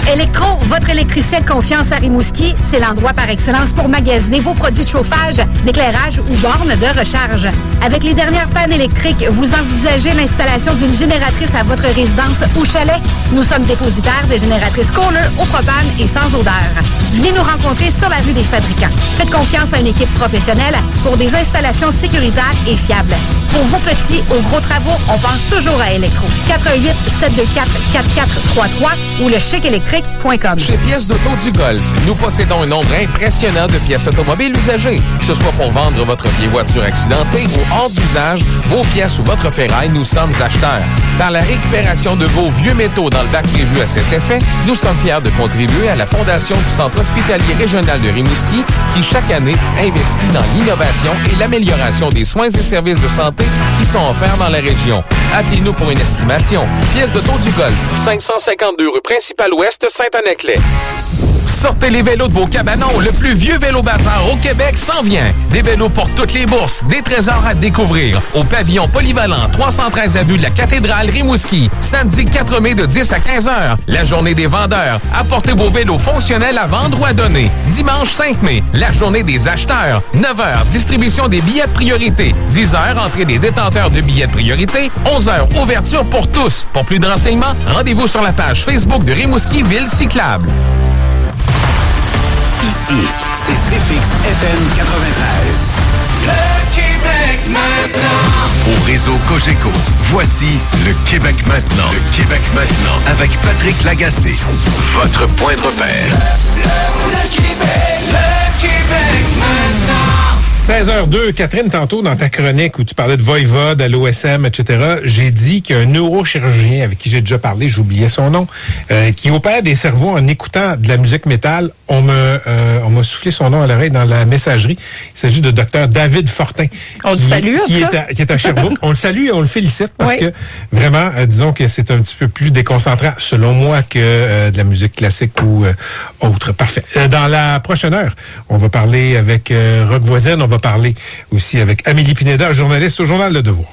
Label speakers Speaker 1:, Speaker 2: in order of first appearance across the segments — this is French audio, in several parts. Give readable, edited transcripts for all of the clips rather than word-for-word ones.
Speaker 1: Électro, votre électricien de confiance à Rimouski, c'est l'endroit par excellence pour magasiner vos produits de chauffage, d'éclairage ou bornes de recharge. Avec les dernières pannes électriques, vous envisagez l'installation d'une génératrice à votre résidence ou chalet? Nous sommes dépositaires des génératrices Kohler au propane et sans odeur. Venez nous rencontrer sur la rue des Fabricants. Faites confiance à une équipe professionnelle pour des installations sécuritaires et fiables. Pour vos petits ou gros travaux, on pense toujours à Électro. 88 724 4433 ou le chicelectrique.com.
Speaker 2: Chez Pièces d'Auto du Golf, nous possédons un nombre impressionnant de pièces automobiles usagées. Que ce soit pour vendre votre vieille voiture accidentée ou hors d'usage, vos pièces ou votre ferraille, nous sommes acheteurs. Dans la récupération de vos vieux métaux dans le bac prévu à cet effet, nous sommes fiers de contribuer à la fondation du Centre hospitalier régional de Rimouski qui, chaque année, investit dans l'innovation et l'amélioration des soins et services de santé qui sont offerts dans la région. Appelez-nous pour une estimation. Pièces d'Auto du Golf, 552 rue Principale Ouest, Saint-Anaclet. Sortez les vélos de vos cabanons. Le plus vieux vélo bazar au Québec s'en vient. Des vélos pour toutes les bourses. Des trésors à découvrir. Au pavillon polyvalent 313 avenue de la Cathédrale Rimouski. Samedi 4 mai de 10 à 15 heures. La journée des vendeurs. Apportez vos vélos fonctionnels à vendre ou à donner. Dimanche 5 mai. La journée des acheteurs. 9 heures. Distribution des billets de priorité. 10 heures. Entrée des détenteurs de billets de priorité. 11 heures. Ouverture pour tous. Pour plus de renseignements, rendez-vous sur la page Facebook de Rimouski Ville Cyclable.
Speaker 3: Ici, c'est CFX FM 93.
Speaker 4: Le Québec maintenant.
Speaker 3: Au réseau Cogeco, voici le Québec maintenant. Le Québec maintenant. Avec Patrick Lagacé. Votre point de repère.
Speaker 4: Le Québec maintenant.
Speaker 5: 16h02, Catherine, tantôt dans ta chronique où tu parlais de Voivode à l'OSM, etc., j'ai dit qu'un neurochirurgien avec qui j'ai déjà parlé, j'oubliais son nom, qui opère des cerveaux en écoutant de la musique métal, on m'a soufflé son nom à l'oreille dans la messagerie. Il s'agit de Dr David Fortin.
Speaker 6: On le salue, en tout cas.
Speaker 5: Qui est à Sherbrooke. On le salue et on le félicite parce que vraiment, disons que c'est un petit peu plus déconcentrant, selon moi, que de la musique classique ou autre. Parfait. Dans la prochaine heure, on va parler avec Rock Voisine, on va parler aussi avec Amélie Pineda, journaliste au Journal Le Devoir.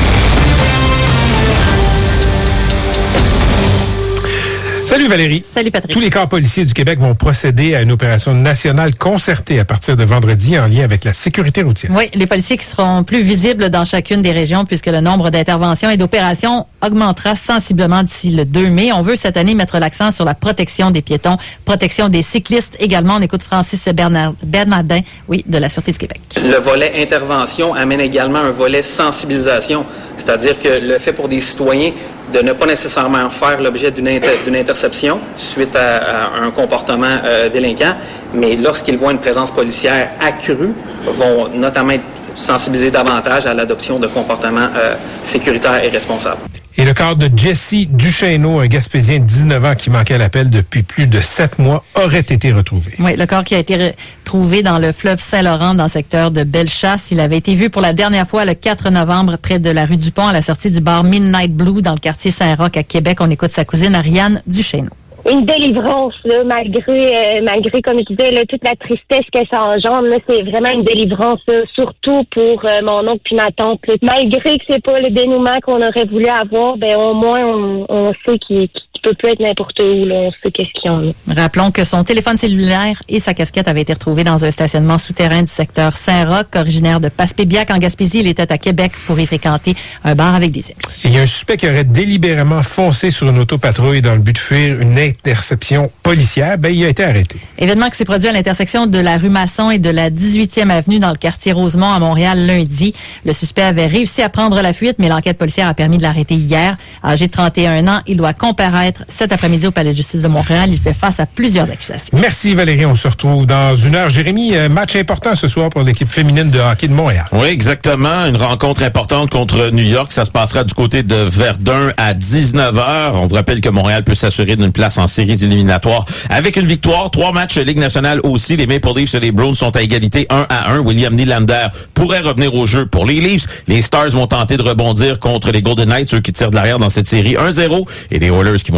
Speaker 5: Salut Valérie.
Speaker 6: Salut Patrick.
Speaker 5: Tous les corps policiers du Québec vont procéder à une opération nationale concertée à partir de vendredi en lien avec la sécurité routière.
Speaker 6: Oui, les policiers qui seront plus visibles dans chacune des régions puisque le nombre d'interventions et d'opérations augmentera sensiblement d'ici le 2 mai. On veut cette année mettre l'accent sur la protection des piétons, protection des cyclistes également. On écoute Francis Bernardin, de la Sûreté du Québec.
Speaker 7: Le volet intervention amène également un volet sensibilisation, c'est-à-dire que le fait pour des citoyens de ne pas nécessairement faire l'objet d'une interception suite à un comportement délinquant, mais lorsqu'ils voient une présence policière accrue, vont notamment être sensibilisés davantage à l'adoption de comportements sécuritaires et responsables.
Speaker 5: Et le corps de Jesse Duchesneau, un Gaspésien de 19 ans qui manquait à l'appel depuis plus de 7 mois, aurait été retrouvé.
Speaker 6: Oui, le corps qui a été trouvé dans le fleuve Saint-Laurent, dans le secteur de Bellechasse. Il avait été vu pour la dernière fois le 4 novembre près de la rue Dupont, à la sortie du bar Midnight Blue dans le quartier Saint-Roch à Québec. On écoute sa cousine Ariane Duchesneau.
Speaker 8: Une délivrance, là, malgré, comme je disais, là, toute la tristesse que ça engendre, là, c'est vraiment une délivrance, là, surtout pour mon oncle puis ma tante. Là. Malgré que c'est pas le dénouement qu'on aurait voulu avoir, ben au moins on sait qu'il peut plus être n'importe où, là, on sait qu'est-ce qu'il y en a.
Speaker 6: Rappelons que son téléphone cellulaire et sa casquette avaient été retrouvés dans un stationnement souterrain du secteur Saint-Roch. Originaire de Passepébiac en Gaspésie, il était à Québec pour y fréquenter un bar avec des amis.
Speaker 5: Il y a un suspect qui aurait délibérément foncé sur une autopatrouille dans le but de fuir une interception policière. Ben, il a été arrêté.
Speaker 6: Événement qui s'est produit à l'intersection de la rue Masson et de la 18e avenue dans le quartier Rosemont à Montréal lundi. Le suspect avait réussi à prendre la fuite, mais l'enquête policière a permis de l'arrêter hier. Âgé de 31 ans, il doit comparaître cet après-midi au Palais de justice de Montréal. Il fait face à plusieurs accusations.
Speaker 5: Merci Valérie. On se retrouve dans une heure. Jérémy, match important ce soir pour l'équipe féminine de hockey de Montréal.
Speaker 9: Oui, exactement. Une rencontre importante contre New York. Ça se passera du côté de Verdun à 19h. On vous rappelle que Montréal peut s'assurer d'une place en séries éliminatoires avec une victoire. 3 matchs Ligue nationale aussi. Les Maple Leafs et les Bruins sont à égalité 1-1. William Nylander pourrait revenir au jeu pour les Leafs. Les Stars vont tenter de rebondir contre les Golden Knights, eux qui tirent de l'arrière dans cette série 1-0. Et les Oilers qui vont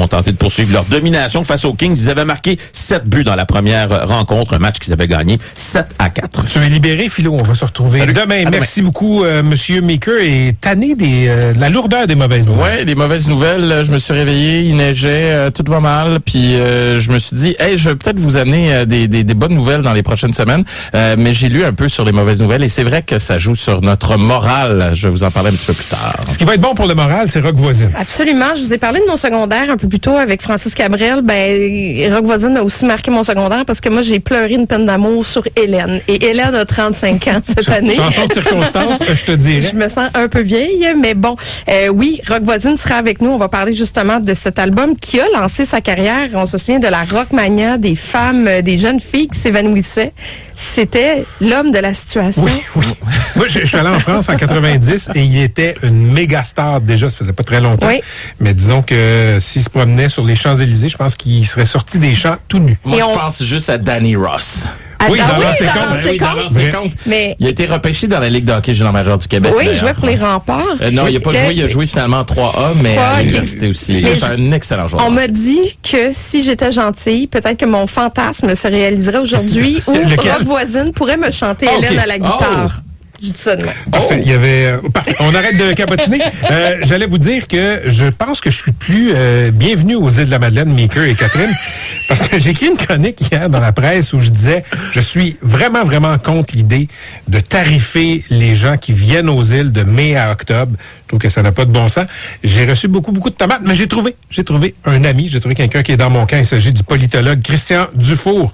Speaker 9: vont tenter de poursuivre leur domination face aux Kings. Ils avaient marqué 7 buts dans la première rencontre, un match qu'ils avaient gagné 7-4.
Speaker 5: Tu es libéré, Philo. On va se retrouver demain. Merci beaucoup, Monsieur Meeker. Et tanné la lourdeur des mauvaises nouvelles.
Speaker 10: Ouais, des mauvaises nouvelles. Je me suis réveillé, il neigeait, tout va mal. Puis je me suis dit, je vais peut-être vous amener des bonnes nouvelles dans les prochaines semaines. Mais j'ai lu un peu sur les mauvaises nouvelles et c'est vrai que ça joue sur notre morale. Je vais vous en parler un petit peu plus tard.
Speaker 5: Ce qui va être bon pour le moral, c'est Rock Voisine.
Speaker 11: Absolument. Je vous ai parlé de mon secondaire un peu plus tôt avec Francis Cabrel. Rock Voisine a aussi marqué mon secondaire parce que moi, j'ai pleuré une peine d'amour sur Hélène. Et Hélène a 35 ans cette année.
Speaker 5: Chanson de circonstance, je te dirais.
Speaker 11: Je me sens un peu vieille, mais bon. Oui, Rock Voisine sera avec nous. On va parler justement de cet album qui a lancé sa carrière. On se souvient de la Rockmania, des femmes, des jeunes filles qui s'évanouissaient. C'était l'homme de la situation.
Speaker 5: Oui. Moi, je suis allé en France en 90 et il était une méga star déjà. Ça faisait pas très longtemps. Oui. Mais disons que s'il se promenait sur les Champs-Élysées, je pense qu'il serait sorti des champs tout nu.
Speaker 10: Moi, je pense juste à Danny Ross.
Speaker 5: Oui, dans
Speaker 10: l'ancien compte. Mais il a été repêché dans la Ligue de hockey junior majeur du Québec.
Speaker 11: Oui, il jouait pour les Remparts.
Speaker 10: Non, il n'a pas joué. Il a joué finalement en 3A, mais à l'université aussi. C'est un excellent joueur.
Speaker 11: On m'a dit que si j'étais gentille, peut-être que mon fantasme se réaliserait aujourd'hui où Rock Voisine pourrait me chanter Hélène à la guitare. Je dis ça de moi.
Speaker 5: Parfait. Il y avait, parfait. On arrête de cabotiner. J'allais vous dire que je pense que je suis plus bienvenu aux îles de la Madeleine, Meeker et Catherine, parce que j'ai écrit une chronique hier dans la presse où je disais je suis vraiment, vraiment contre l'idée de tarifer les gens qui viennent aux îles de mai à octobre. Je trouve que ça n'a pas de bon sens. J'ai reçu beaucoup de tomates, mais j'ai trouvé un ami, j'ai trouvé quelqu'un qui est dans mon camp. Il s'agit du politologue Christian Dufour,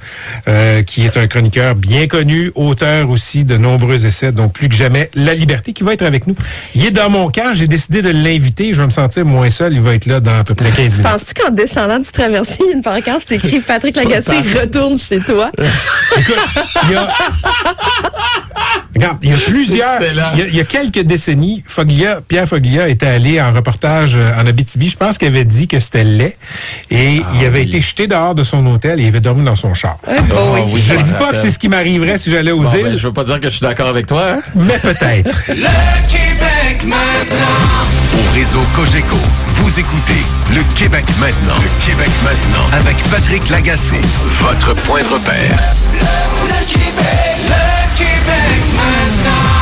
Speaker 5: qui est un chroniqueur bien connu, auteur aussi de nombreux essais, dont plus que jamais La Liberté, qui va être avec nous. Il est dans mon camp, j'ai décidé de l'inviter, je vais me sentir moins seul, il va être là dans à peu près 15 minutes.
Speaker 11: Penses-tu qu'en descendant du traversier, il y a une pancarte, c'est écrit Patrick Lagacé retourne chez toi?
Speaker 5: Écoute, il y a plusieurs, il y a quelques décennies, Pierre Foglia était allé en reportage en Abitibi. Je pense qu'il avait dit que c'était laid et il avait été jeté dehors de son hôtel et il avait dormi dans son char. Je ne dis pas que c'est ce qui m'arriverait si j'allais aux îles.
Speaker 10: Je veux pas dire que je suis d'accord avec toi, hein?
Speaker 5: Mais peut-être.
Speaker 4: Le Québec maintenant.
Speaker 3: Au réseau Cogeco, vous écoutez Le Québec maintenant. Le Québec maintenant avec Patrick Lagacé, votre point de repère.
Speaker 4: Le Québec maintenant.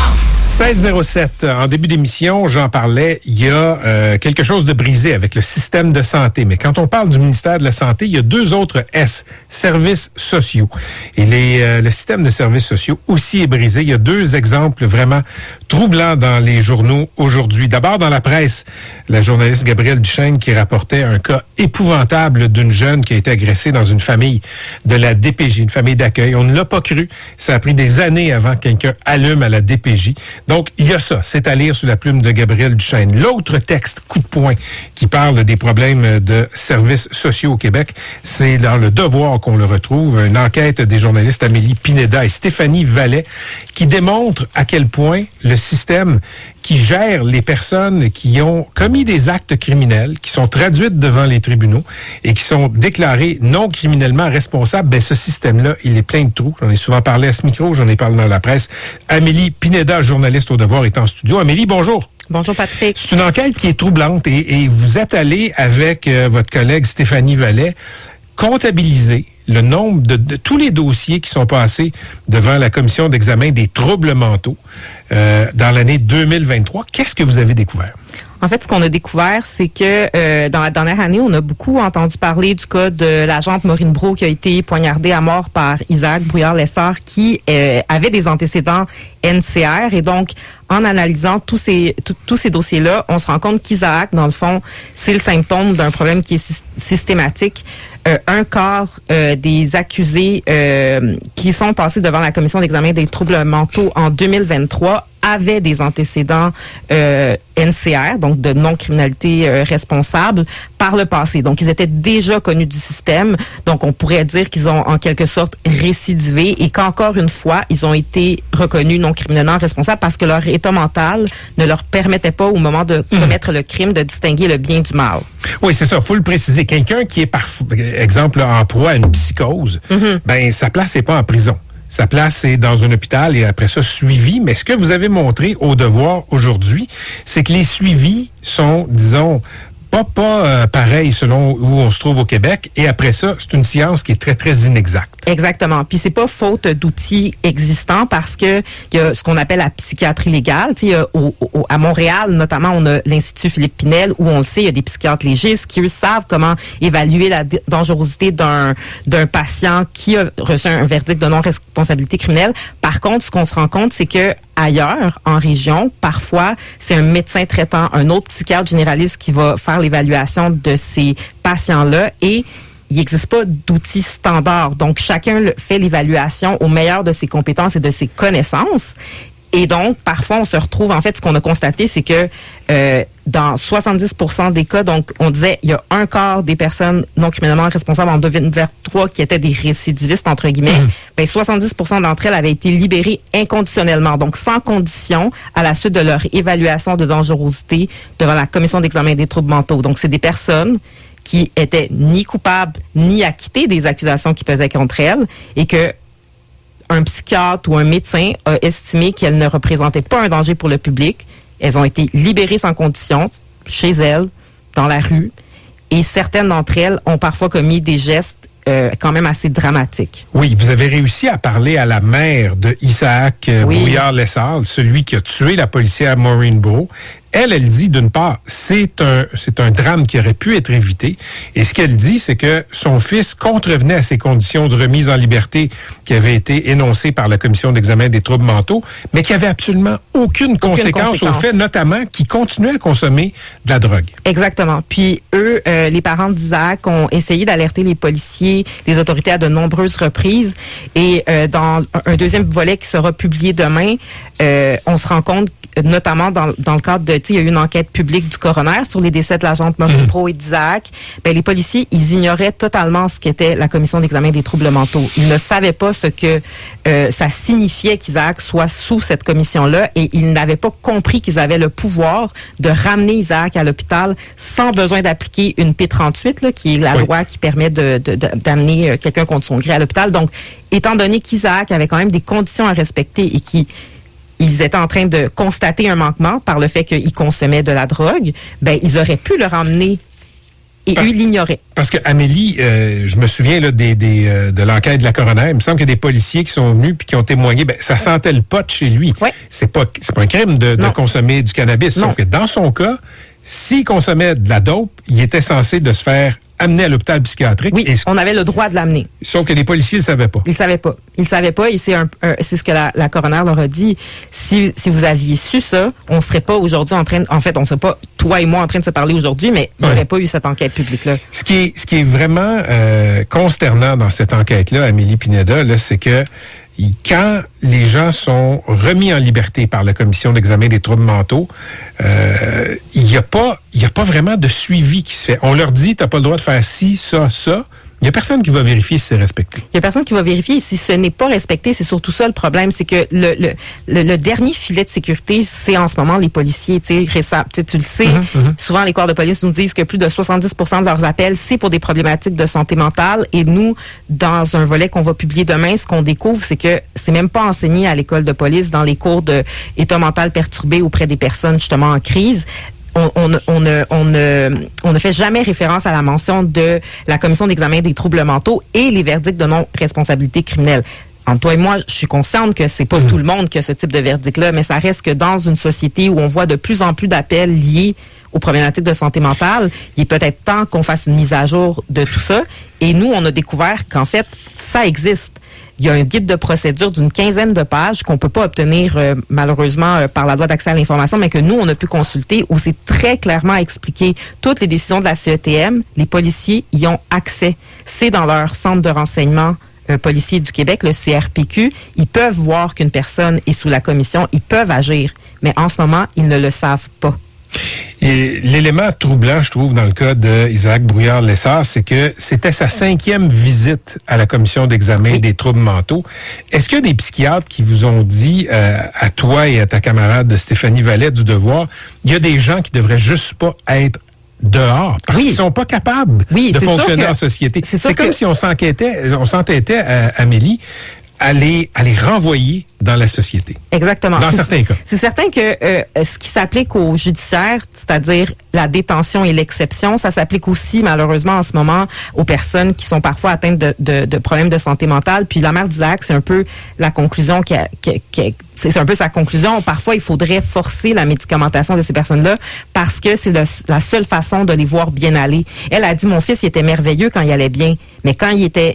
Speaker 5: 16h07, en début d'émission, j'en parlais, il y a quelque chose de brisé avec le système de santé. Mais quand on parle du ministère de la Santé, il y a deux autres S, services sociaux. Et le système de services sociaux aussi est brisé. Il y a deux exemples vraiment troublants dans les journaux aujourd'hui. D'abord, dans la presse, la journaliste Gabrielle Duchesne qui rapportait un cas épouvantable d'une jeune qui a été agressée dans une famille de la DPJ, une famille d'accueil. On ne l'a pas cru. Ça a pris des années avant que quelqu'un allume à la DPJ. Donc, il y a ça. C'est à lire sous la plume de Gabrielle Duchesne. L'autre texte, coup de poing, qui parle des problèmes de services sociaux au Québec, c'est dans Le Devoir qu'on le retrouve. Une enquête des journalistes Amélie Pineda et Stéphanie Vallet qui démontre à quel point le système qui gère les personnes qui ont commis des actes criminels, qui sont traduites devant les tribunaux et qui sont déclarées non criminellement responsables, ben ce système-là, il est plein de trous. J'en ai souvent parlé à ce micro, j'en ai parlé dans la presse. Amélie Pineda, journaliste au Devoir, est en studio. Amélie, bonjour.
Speaker 11: Bonjour Patrick.
Speaker 5: C'est une enquête qui est troublante et vous êtes allé avec votre collègue Stéphanie Vallet comptabiliser le nombre de tous les dossiers qui sont passés devant la commission d'examen des troubles mentaux dans l'année 2023. Qu'est-ce que vous avez découvert?
Speaker 12: En fait, ce qu'on a découvert, c'est que dans la dernière année, on a beaucoup entendu parler du cas de l'agente Maureen Brault qui a été poignardée à mort par Isaac Brouillard-Lessard qui avait des antécédents NCR. Et donc, en analysant tous ces dossiers-là, on se rend compte qu'Isaac, dans le fond, c'est le symptôme d'un problème qui est systématique. Un quart des accusés qui sont passés devant la commission d'examen des troubles mentaux en 2023 avaient des antécédents NCR, donc de non-criminalité responsable, par le passé. Donc, ils étaient déjà connus du système. Donc, on pourrait dire qu'ils ont en quelque sorte récidivé et qu'encore une fois, ils ont été reconnus non criminellement responsables parce que leur état mental ne leur permettait pas, au moment de commettre le crime, de distinguer le bien du mal.
Speaker 5: Oui, c'est ça. Faut le préciser. Quelqu'un qui est, par exemple, en proie à une psychose, ben sa place n'est pas en prison. Sa place, c'est dans un hôpital et après ça, suivi. Mais ce que vous avez montré au Devoir aujourd'hui, c'est que les suivis sont, disons, pas pareil selon où on se trouve au Québec. Et après ça, c'est une science qui est très, très inexacte.
Speaker 12: Exactement. Puis c'est pas faute d'outils existants parce que il y a ce qu'on appelle la psychiatrie légale. Tu sais, à Montréal, notamment, on a l'Institut Philippe Pinel où on le sait, il y a des psychiatres légistes qui, eux, savent comment évaluer la dangerosité d'un patient qui a reçu un verdict de non-responsabilité criminelle. Par contre, ce qu'on se rend compte, c'est que ailleurs, en région, parfois, c'est un médecin traitant, un autre psychiatre généraliste qui va faire l'évaluation de ces patients-là et il n'existe pas d'outils standards. Donc, chacun fait l'évaluation au meilleur de ses compétences et de ses connaissances. Et donc, parfois, on se retrouve, en fait, ce qu'on a constaté, c'est que dans 70% des cas, donc, on disait, il y a un quart des personnes non criminellement responsables en 2023 qui étaient des récidivistes, entre guillemets. Ben, 70% d'entre elles avaient été libérées inconditionnellement, donc sans condition, à la suite de leur évaluation de dangerosité devant la commission d'examen des troubles mentaux. Donc, c'est des personnes qui étaient ni coupables, ni acquittées des accusations qui pesaient contre elles et que un psychiatre ou un médecin a estimé qu'elles ne représentaient pas un danger pour le public. Elles ont été libérées sans condition, chez elles, dans la rue, et certaines d'entre elles ont parfois commis des gestes quand même assez dramatiques.
Speaker 5: Oui, vous avez réussi à parler à la mère de Isaac Brouillard-Lessard, celui qui a tué la policière Maureen Brault. Elle dit, d'une part, c'est un drame qui aurait pu être évité. Et ce qu'elle dit, c'est que son fils contrevenait à ces conditions de remise en liberté qui avaient été énoncées par la Commission d'examen des troubles mentaux, mais qui n'avaient absolument aucune conséquence au fait, notamment, qu'il continuait à consommer de la drogue.
Speaker 12: Exactement. Puis eux, les parents d'Isaac ont essayé d'alerter les policiers, les autorités à de nombreuses reprises. Et dans un deuxième volet qui sera publié demain, on se rend compte, notamment dans le cadre de, il y a eu une enquête publique du coroner sur les décès de l'agente Maureen Brault et d'Isaac. Ben, les policiers, ils ignoraient totalement ce qu'était la commission d'examen des troubles mentaux. Ils ne savaient pas ce que ça signifiait qu'Isaac soit sous cette commission-là et ils n'avaient pas compris qu'ils avaient le pouvoir de ramener Isaac à l'hôpital sans besoin d'appliquer une P38, là, qui est la loi qui permet d'amener quelqu'un contre son gré à l'hôpital. Donc, étant donné qu'Isaac avait quand même des conditions à respecter et ils étaient en train de constater un manquement par le fait qu'ils consommaient de la drogue, ben ils auraient pu le ramener et eux l'ignoraient.
Speaker 5: Parce que Amélie, je me souviens là, de l'enquête de la coroner, il me semble qu'il y a des policiers qui sont venus puis qui ont témoigné, ben ça sentait le pot chez lui.
Speaker 12: Ouais.
Speaker 5: C'est pas un crime de consommer du cannabis, sauf que dans son cas, s'il consommait de la dope, il était censé de se faire amené à l'hôpital psychiatrique.
Speaker 12: Oui, on avait le droit de l'amener.
Speaker 5: Sauf que les policiers ne le savaient pas.
Speaker 12: Ils ne savaient pas et c'est ce que la coroner leur a dit. Si vous aviez su ça, on serait pas aujourd'hui on serait pas, toi et moi, en train de se parler aujourd'hui, mais il n'y aurait pas eu cette enquête publique-là.
Speaker 5: Ce qui est vraiment consternant dans cette enquête-là, Amélie Pineda, là, c'est que quand les gens sont remis en liberté par la Commission d'examen des troubles mentaux, il n'y a pas vraiment de suivi qui se fait. On leur dit, t'as pas le droit de faire ci, ça, ça. Il n'y a personne qui va vérifier si c'est respecté.
Speaker 12: Il n'y a personne qui va vérifier. Et si ce n'est pas respecté, c'est surtout ça le problème. C'est que le dernier filet de sécurité, c'est en ce moment les policiers. Tu le sais, souvent les corps de police nous disent que plus de 70% de leurs appels, c'est pour des problématiques de santé mentale. Et nous, dans un volet qu'on va publier demain, ce qu'on découvre, c'est que c'est même pas enseigné à l'école de police dans les cours d'état mental perturbé auprès des personnes justement en crise. On ne fait jamais référence à la mention de la commission d'examen des troubles mentaux et les verdicts de non-responsabilité criminelle. Entre toi et moi, je suis consciente que c'est pas tout le monde qui a ce type de verdict-là, mais ça reste que dans une société où on voit de plus en plus d'appels liés aux problématiques de santé mentale, il est peut-être temps qu'on fasse une mise à jour de tout ça. Et nous, on a découvert qu'en fait, ça existe. Il y a un guide de procédure d'une 15aine de pages qu'on peut pas obtenir malheureusement par la loi d'accès à l'information, mais que nous, on a pu consulter où c'est très clairement expliqué toutes les décisions de la CETM. Les policiers y ont accès. C'est dans leur centre de renseignement policier du Québec, le CRPQ. Ils peuvent voir qu'une personne est sous la commission. Ils peuvent agir. Mais en ce moment, ils ne le savent pas.
Speaker 5: Et l'élément troublant, je trouve, dans le cas d'Isaac Brouillard-Lessard, c'est que c'était sa 5e visite à la commission d'examen des troubles mentaux. Est-ce qu'il y a des psychiatres qui vous ont dit, à toi et à ta camarade Stéphanie Vallet du Devoir, il y a des gens qui devraient juste pas être dehors parce qu'ils sont pas capables de fonctionner en société. C'est comme si on s'entêtait, Amélie, à les renvoyer dans la société.
Speaker 12: Exactement.
Speaker 5: Dans certains cas.
Speaker 12: C'est certain que ce qui s'applique au judiciaire, c'est-à-dire la détention et l'exception, ça s'applique aussi malheureusement en ce moment aux personnes qui sont parfois atteintes de problèmes de santé mentale. Puis la mère d'Isaac, c'est un peu la conclusion c'est un peu sa conclusion. Parfois, il faudrait forcer la médicamentation de ces personnes-là parce que c'est la seule façon de les voir bien aller. Elle a dit, mon fils, il était merveilleux quand il allait bien. Mais quand il était